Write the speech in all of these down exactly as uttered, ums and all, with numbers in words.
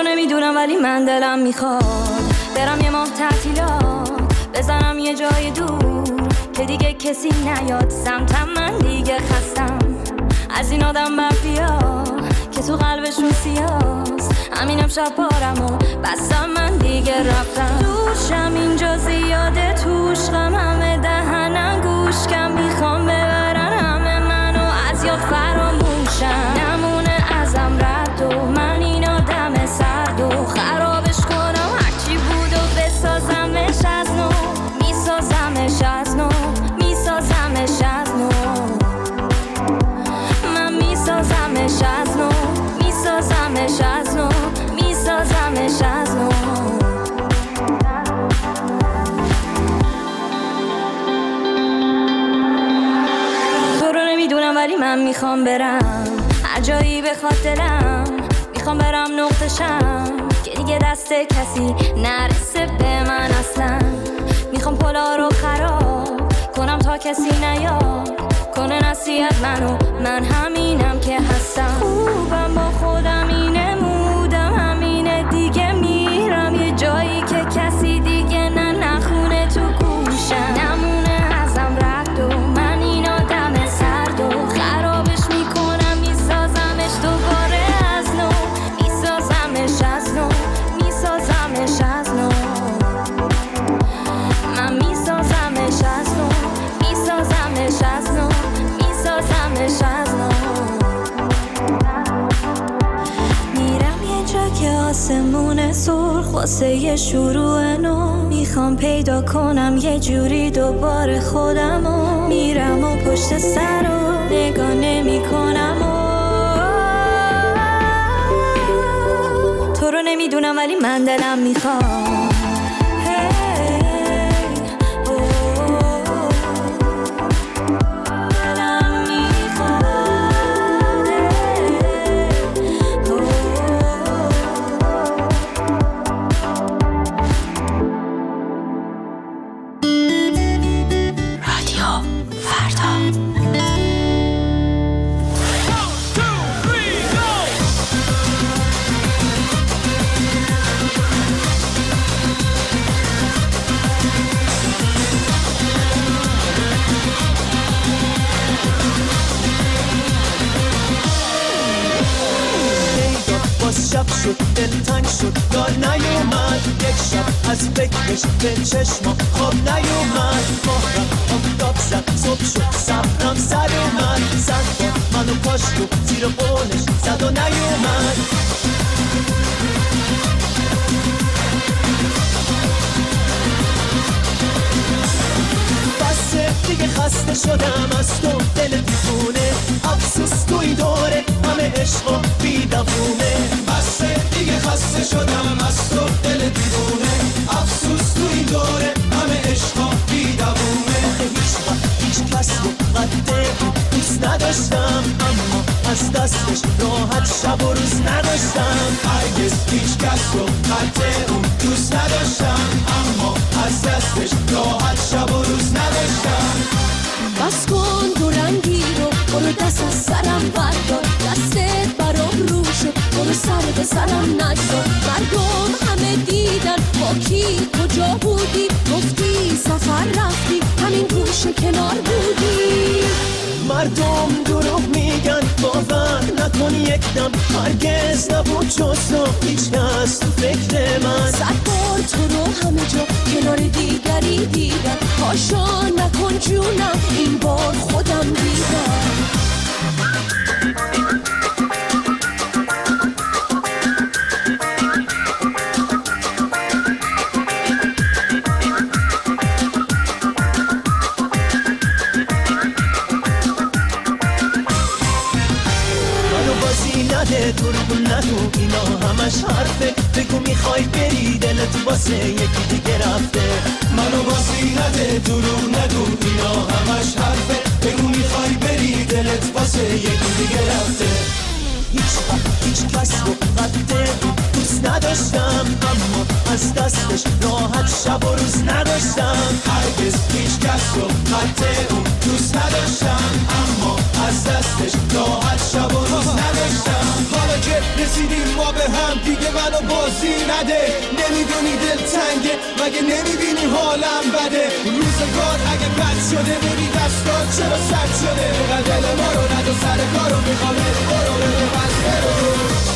رو نمیدونم ولی من دلم میخواد برم یه ماه تعطیلات بزنم یه جای دور که دیگه کسی نیاد سمتم. من دیگه خستم از این آدم مافیا که تو قلبشون سیاست. همینم شب پارم و بستم من دیگه رفتم. دوشم اینجا زیاده توش غم همه دهنم گوش کم میخوام ببرن همه منو از یاد فراموشم. نمونه ازم رد و من این آدم سرد و خرابش کنم هرچی بود و بسازمش از نو. میسازمش از نو میسازمش از نو من میسازمش از نو میسازمش از نو میسازمش از نو. تو رو نمیدونم ولی من میخوام برم هر جایی بخواد دلم. میخوام برم نقطه شم که دیگه دست کسی نرسه به من اصلا. میخوام پلا رو خراب کنم تا کسی نیاد کنه نصیحت منو. من همینم که هستم خوبم با خودم اینه مودم همینه دیگه. میرم یه جایی که کسی دیگه نه نخونه تو گوشم. نمونه ازم رد و من این آدم سرد و خرابش میکنم میسازمش دوباره از نو میسازمش از نو میسازمش از نو من میسازمش از نو میسازمش از نو میسازمش از نو. میرم یه جا که آسمون سرخ واسه یه شروع نو. میخوام پیدا کنم یه جوری دوباره خودمو. میرم و پشت سر رو نگاه نمی کنم و تو رو نمیدونم ولی من دلم میخوام شب شد دل تنگ شد یار نیومد. یک شب از فکرش به چشما خواب نیومد. ماهرم آفتاب زد صبح شد صبرم سر اومد. زد باد منو پاشت و زیر قولش زد و نیومد. بسه دیگه خسته شدم از تو دل دیوونه. افسوس توی دوره همه عشق و بیدفونه. بسه دیگه خسته شدم از تو دل دیوونه. افسوس توی دوره همه عشق و بیدفونه. هیچ وقت هیچ کس رو قد دوست نداشتم اما از دستش راحت شب و روز نداشتم. هرگز هیچ کس رو قد اون دوست نداشتم اما از دستش راحت شب و روز نداشتم. بس کن دو رنگی رو برو دست از سرم بردار. دستت برام رو شد برو سر به سرم نگذار. مردم همه دیدن با کی کجا بودی. گفتی سفر رفتی همین گوشه کنار بودی. مردم دروغ میگن باور نکن یک دم. هرگز نبود جز تو هیچ کس تو فکر من. صد بار تو رو همه جا کنار دیگری دیدم. پاشا نکن جونم این بار خودم دیدم. دروغ نگو اینا همش حرفه. بگو میخوای بری دلت واسه یکی دیگه رفته. منو بازی نده دروغ نگو اینا همش حرفه. بگو میخوای بری دلت واسه یکی دیگه رفته. هیچ وقت هیچ کس رو قد دوست نداشتم اما از دستش راحت شب و روز نداشتم. هرگز هیچ کس رو قد اون دوست نداشتم اما از دستش راحت شب و روز نداشتم. حالا که رسیدیم ما به هم دیگه من منو بازی نده. نمیدونی دل تنگه مگه نمیبینی حالم بده. روزگار اگه بد شده بری دستات چرا سرد شده. بقدر دل ما رو ندو سر کارو میخوام برو برو بده بس برو.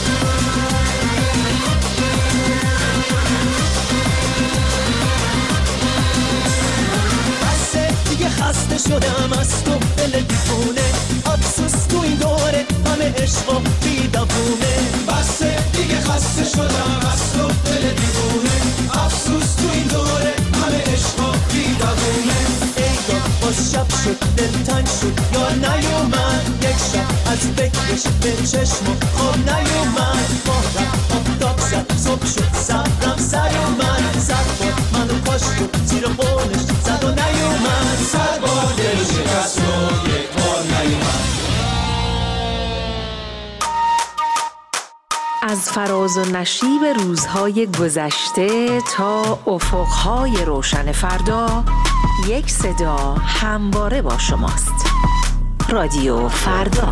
دیگه خسته شدم از تو دل دیوونه. افسوس تو این دوره همه عشق و بی‌دوونه. بسه دیگه خسته شدم از تو دل دیوونه. افسوس تو این دوره همه عشق و بی‌دوونه. ای دا باز شب شد دل تنگ شد یا نیومد. یک شب از فکرش به چشم و خواب نیومد. ماه رفت آفتاب زد صبح شد صبرم سر اومد. صد بار منو کاشت و زیر قولش زد و نیومد. صد بار دل شکست و یک بار نیومد. از فراز و نشیب روزهای گذشته تا افقهای روشن فردا، یک صدا همواره با شماست. رادیو فردا.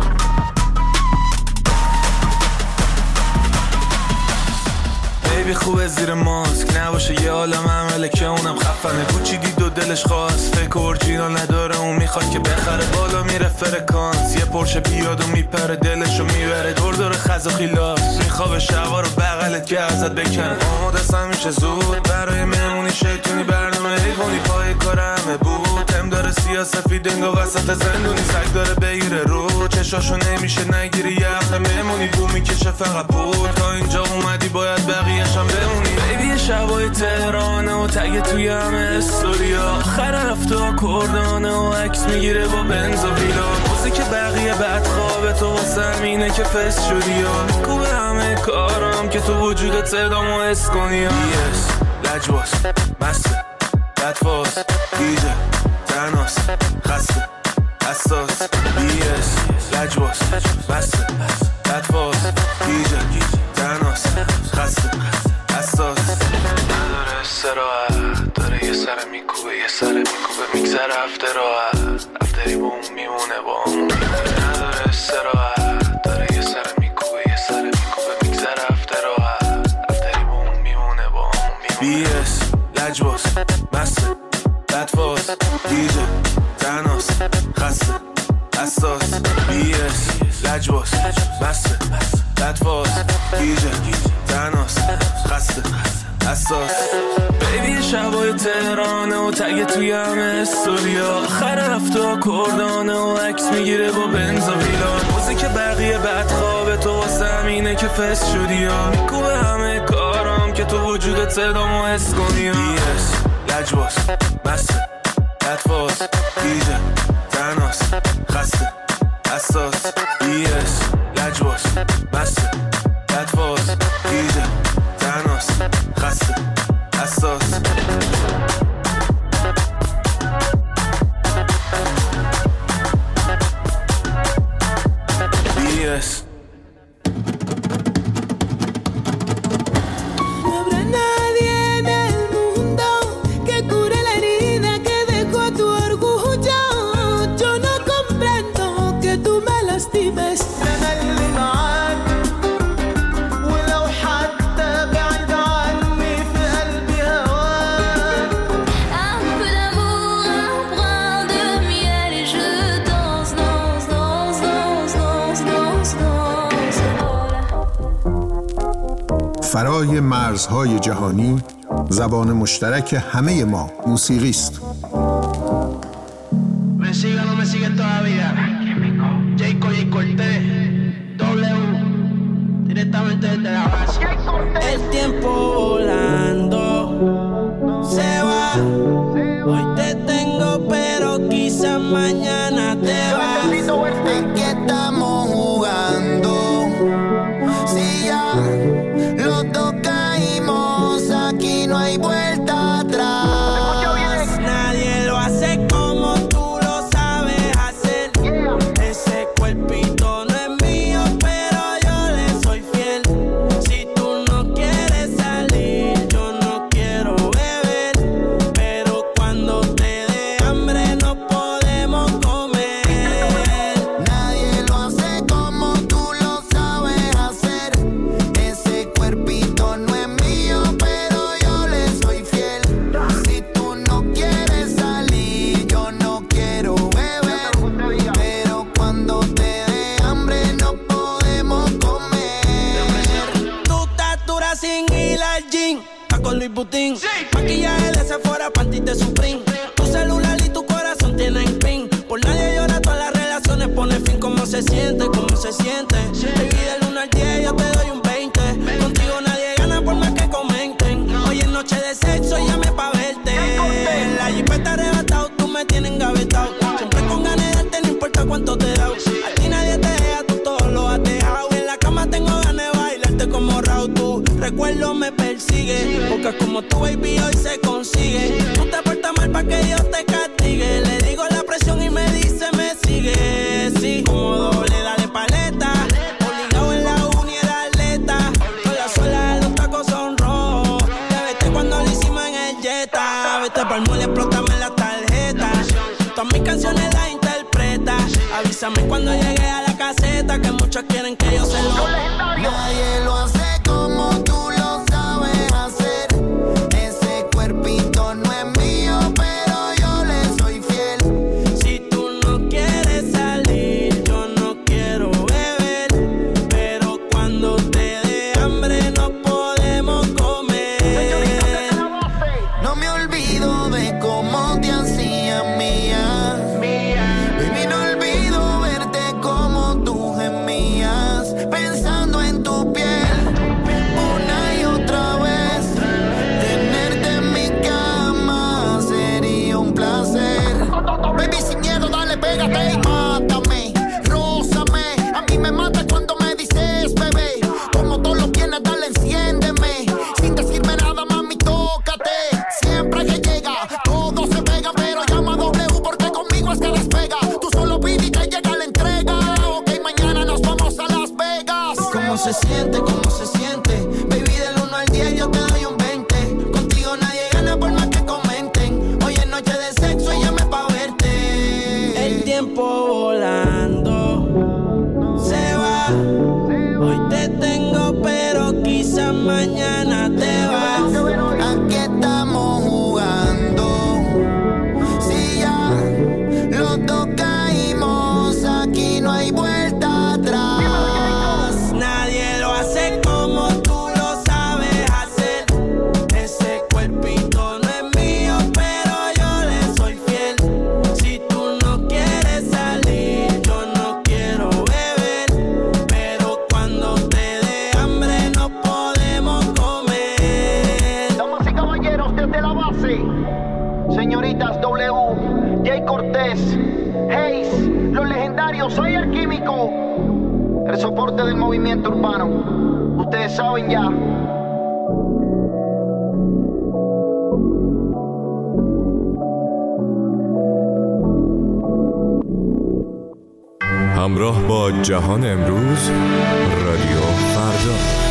بیبی خوبه زیر ماسک نباشه یه عالم عمله که اونم خفنه. کوچی دید و دلش خواست فکر اورجینال نداره. اون میخواد که بخره بالا میره فرکانس. یه پرشه بیاد و میپره دلشو میبره دور دور خز و خیلاس. میخوابه شبا رو بغلت که ازت بکنه. آماده است همیشه زود برای مهمونی شیطونی برنامه حیوانی. پای کار همه بود هم داره سیاسفید انگا وسط زندونی. سگ داره بگیره رو چشاشو نمیشه نگیری. یه هفته مهمونی بو میکشه فقط بود. تا اینجا اومدی باید بقیه شم بمونی. بیبی شبای تهرانه و تگه توی همه استوریا. آخر هفته کردانه و عکس میگیره با بنز و ویلا. موزیک بقیه بعد خوابه تو واسه همینه که فست شدی. یا میکوبه همه کارم که تو وجودت صدامو حس کنی. بیس لجباس مسته بدفاز دیجه تناس خسته حساس. بیس لجباس مسته بدفاز دیجه تناس خسته حساس. نداره استراحت داره یه سر میکوبه یه سر میکوبه میگذره هفته راحت. هفتری با اون میمونه با اون میمونه. نداره استراحت داره یه سر میکوبه یه سر میکوبه میگذره هفته راحت. هفتری با اون میمونه با اون میمونه. بیس لجباس مسته بدفاز دیجه تناس خسته حساس. بیس لجباس مسته بدفاز دیجه تناس خسته حساس. بیبی شبای تهرانه و تگه توی همه استوریا. آخر هفته کردانه و عکس میگیره با بنز و ویلا. موزیک بقیه بعد خوابه تو واسه همینه که فست شدی. یا میکوبه همه کارم که تو وجودت صدامو حس کنی. بیس لجباس مسته بدفاز دیجه تناس خسته حساس. بیس لجباس مسته بدفاز دیجه تناس خسته حساس. بیس فرای مرزهای جهانی زبان مشترک همه ما موسیقی است. El tiempo volando se va. Hoy te tengo pero quizás mañana te vas. ¿En qué estamos jugando? Si ya los dos caímos, aquí no hay vuelta atrás. Nadie lo hace como tú lo sabes hacer. Ese cuerpito no es mío, pero yo le soy fiel. Si tú no quieres salir Louboutin. Sí. Maquillaje de Sephora, panty de Supreme. Tu celular y tu corazón tienen pin. Por nadie llora, todas las relaciones pone fin. ¿Cómo se siente? ¿Cómo se siente? Sí. Baby, del uno al diez yo te doy un veinte. Sí. Contigo nadie gana por más que comenten. No. Hoy es noche de sexo, llame pa' verte. En la jipeta arrebatado, tú me tienes engavetado. Siempre con ganas de darte, no importa cuánto te da. A ti nadie te deja, tú todo lo has dejado. En la cama tengo ganas de bailarte como Raúl. Tu recuerdo me persigue, porque como tu baby hoy se consigue. Tú te portas mal pa' que Dios te castigue. Le digo la presión y me dice me sigue. Sí, como doble, dale paleta. Obligado en la uni era atleta. Con la suela de los tacos son rojos. Te vete cuando lo hicimos en el Jetta. Vete pa'l mole, explótame la tarjeta. Todas mis canciones las interpreta. Avísame cuando llegue a la caseta, que muchos quieren que yo se lo. Nadie lo hace como tú lo sabes hacer. Ese cuerpito no es mío, pero yo le soy fiel. Si tú no quieres salir, yo no quiero beber. Pero cuando te dé hambre no podemos comer. No me olvido de cómo te hacían mía. Baby, no olvido verte como tú gemías, pensando en tu piel. Una y otra vez, tenerte en mi cama sería un placer. Baby, sin miedo, dale, pégate y mátame. Rózame, a mí me mata cuando me dices, bebé. Como todos los viernes, dale, enciéndeme. Sin decirme nada, mami, tócate. Siempre que llega, todo se pega, pero llama a W porque conmigo es que despega. Tú solo pide y te llega la entrega. Ok, mañana nos vamos a Las Vegas. ¿Cómo se siente? ¿Cómo se siente? Baby, del uno al diez yo te doy un veinte. Contigo nadie gana por más que comenten. Hoy es noche de sexo y llame pa' verte. El tiempo volando se va. Hoy te tengo, pero quizás mañana te vas. Aquí estamos jugando. Si ya los dos caímos, aquí no hay vuelta atrás. Nadie lo hace como tú lo sabes hacer. Ese cuerpito no es mío, pero yo le soy fiel. Si tú no quieres salir, yo no quiero beber. Pero cuando te dé hambre no podemos comer. Damas y caballeros, desde la base, señoritas W, Jay Cortés, Hayes, los legendarios, soy el químico, el soporte del movimiento urbano. Ustedes saben ya. همراه با جهان امروز، رادیو فردا.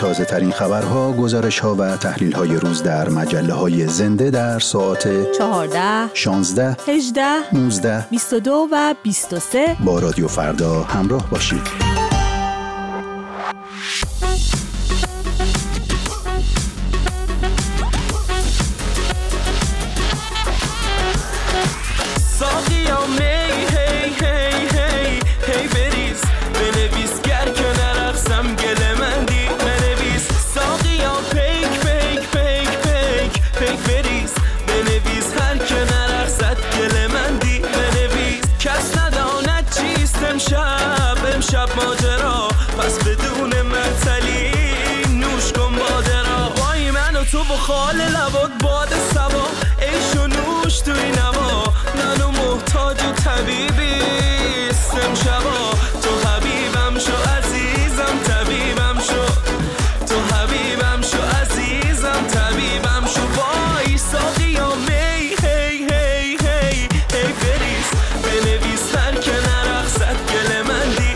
تازه ترین خبرها، گزارش ها و تحلیل های روز در مجله های زنده در ساعت چهارده، شانزده، هجده، نوزده، بیست و دو و بیست و سه با رادیو فردا همراه باشید. شب ماجرا پس بدون معطلی نوش کن باده را، وای من و تو با خال لبات باد سوا، عیش و نوش توی نوا، منو محتاج طبیبی استم شبا، تو حبیبم شو عزیزم طبیبم شو، تو حبیبم شو عزیزم طبیبم شو، وای ساقی ها می هی هی هی هی بریز بنویس هر که نرقصد گل من دی.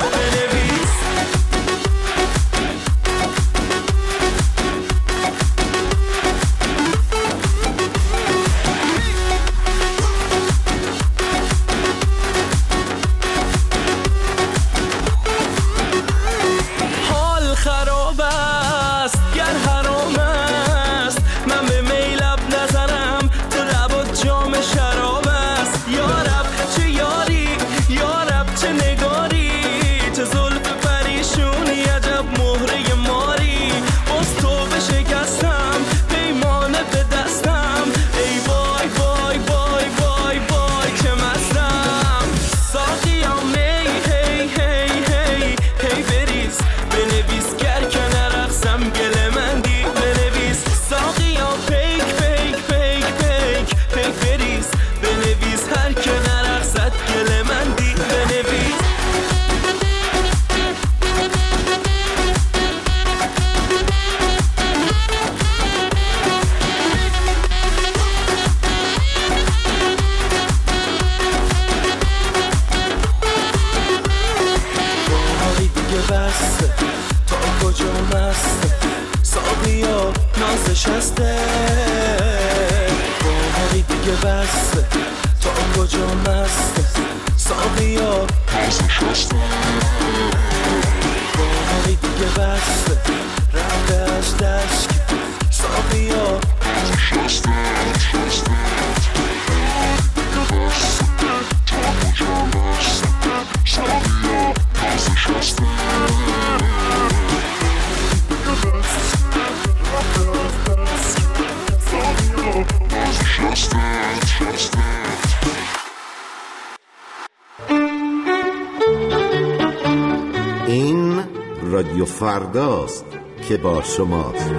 این رادیو فرداست که با شماست.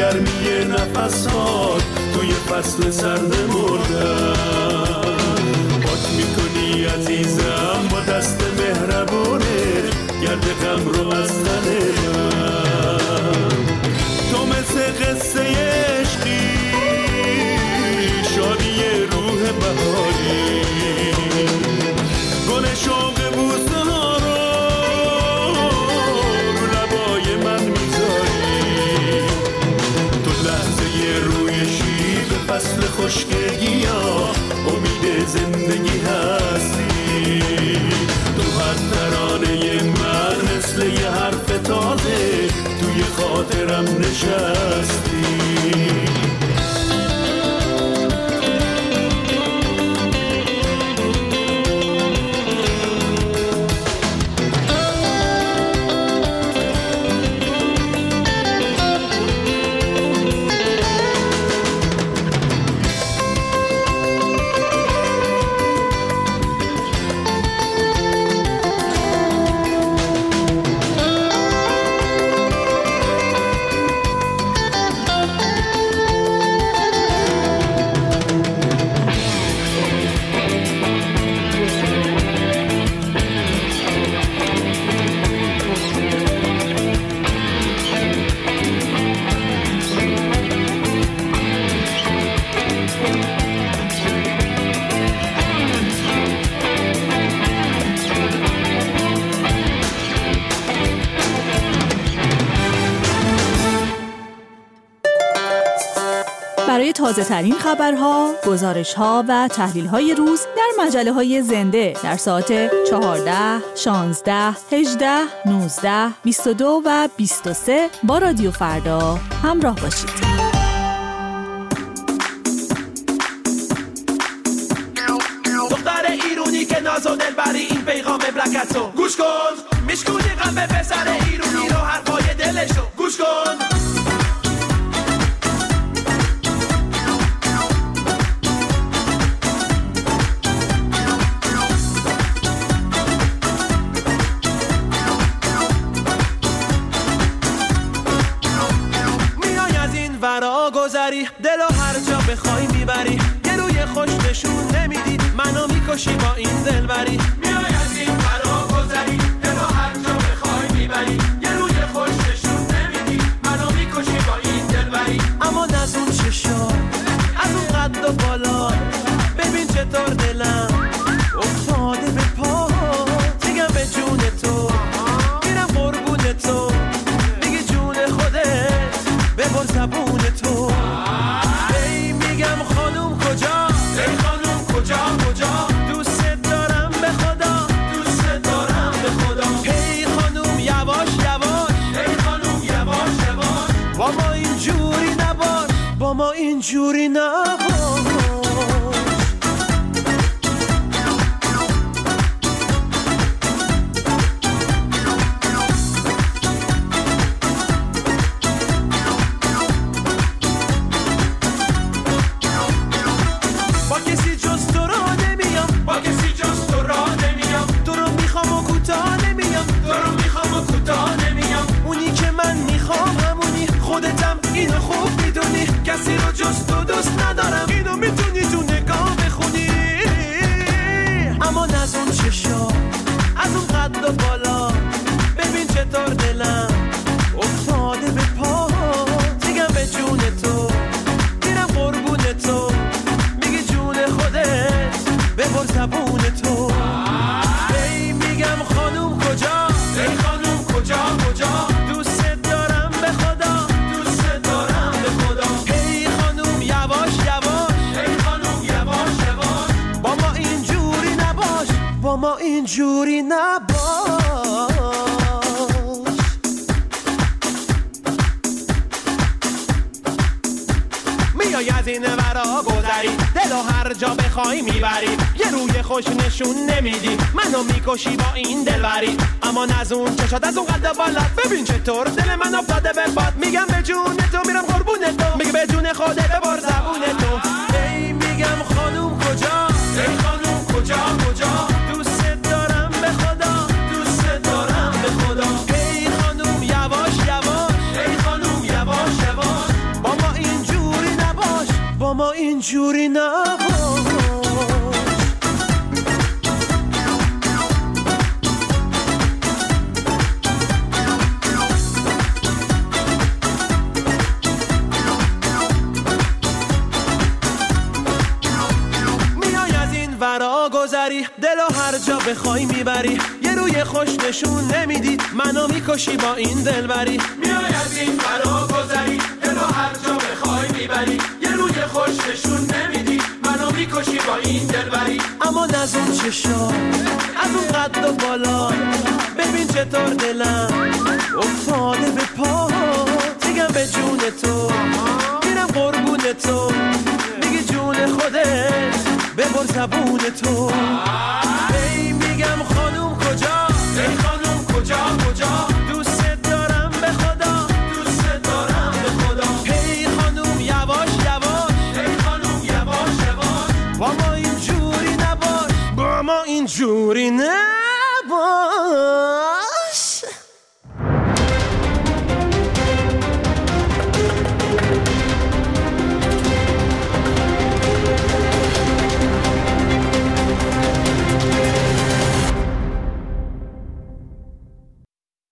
گرمی نفسات توی فصل سرد مردن. پاک میکنی عزیزم با دست مهربونه گرد غم رو از تن من. تو مثل قصه عشقی شادی روح بهاری، گل شوق بوسه ها رو رو لبای من میذاری. تو لحظه روی شیب فصل خشکگی ها امید زندگی هستی. تو هر ترانه من مثل یه حرف تازه توی خاطرم نشستی. برای تازه ترین خبرها، گزارش‌ها و تحلیل‌های روز در مجله‌های زنده در ساعت چهارده، شانزده، هجده، نوزده، بیست و دو و بیست و سه با رادیو فردا همراه باشید. دختر ایرونی که ناز و دلبری این پیغام بلکتو گوش کن، میشکونی قلب پسر ایرونی رو حرفای دلشو گوش کن. گذری دل و هر جا بخوای میبری، یه روی خوش نشون نمیدی منو میکشی با این دلبری. میای از این فرا گذری دل و هر جا بخوای میبری، یه روی خوش نشون نمیدی منو میکشی با این دلبری. اما نزون چشا از اون قد و بالا ببین چطور دلم افتاده به پا. میگم به جون تو میرم قربون تو، میگی جون خودت ببر زبون تو. ای میگم خانوم کجا، ای خانوم کجا کجا، دوست دارم به خدا، دوست دارم به خدا. ای خانوم یواش یواش، ای خانوم یواش یواش، با ما اینجوری نباش، با ما اینجوری نباش. کسی رو جز تو دوست ندارم، اینو میتونی تو نگاه بخونی. اما نزون چشا از اون قد و بالا ببین چطور دلم افتاده به پا. میگم به جون تو میرم قربون تو، میگی جون خودت ببر زبون تو. ای میگم خانوم کجا، ای خانوم کجا کجا، دوست دارم به خدا، دوست دارم به خدا. ای خانوم یواش یواش، ای خانوم یواش یواش، با ما اینجوری نباش، با ما اینجوری نباش. میای از این ورا گذری دل و هر جا بخوای میبری، یه روی خوش نشون نمیدی منو میکشی با این دلبری. اما نزون چشات از اون قد بالات ببین چطور دل من افتاده به باد. میگم به جون تو میرم قربون تو، میگه به جون خودت ببر زبون تو. ای میگم خانوم کجا، ای خانوم کجا کجا، دوست دارم به خدا، دوست دارم به خدا. ای خانوم یواش یواش، ای خانوم یواش یواش، اینجوری نباش. ورا گذری دلو هر جا بخوای میبری، یه روی خوش نشون نمیدی منو میکشی با این دلبری. میای از این ورا گذری دلو هر جا بخوای میبری، یه روی خوش نشون نمیدی منو میکشی با این دلبری. اما نزون چشا از اون قد و بالا، ببین چطور دلم افتاده به پا. دیگم به جون تو میرم قربون تو، میگی جون خودت ببر زبون تو. ای میگم خانوم کجا، ای خانوم کجا کجا، دوست دارم به خدا، دوست دارم به خدا. ای خانوم یواش یواش، ای خانوم یواش یواش، با ما اینجوری نباش، با ما اینجوری نه.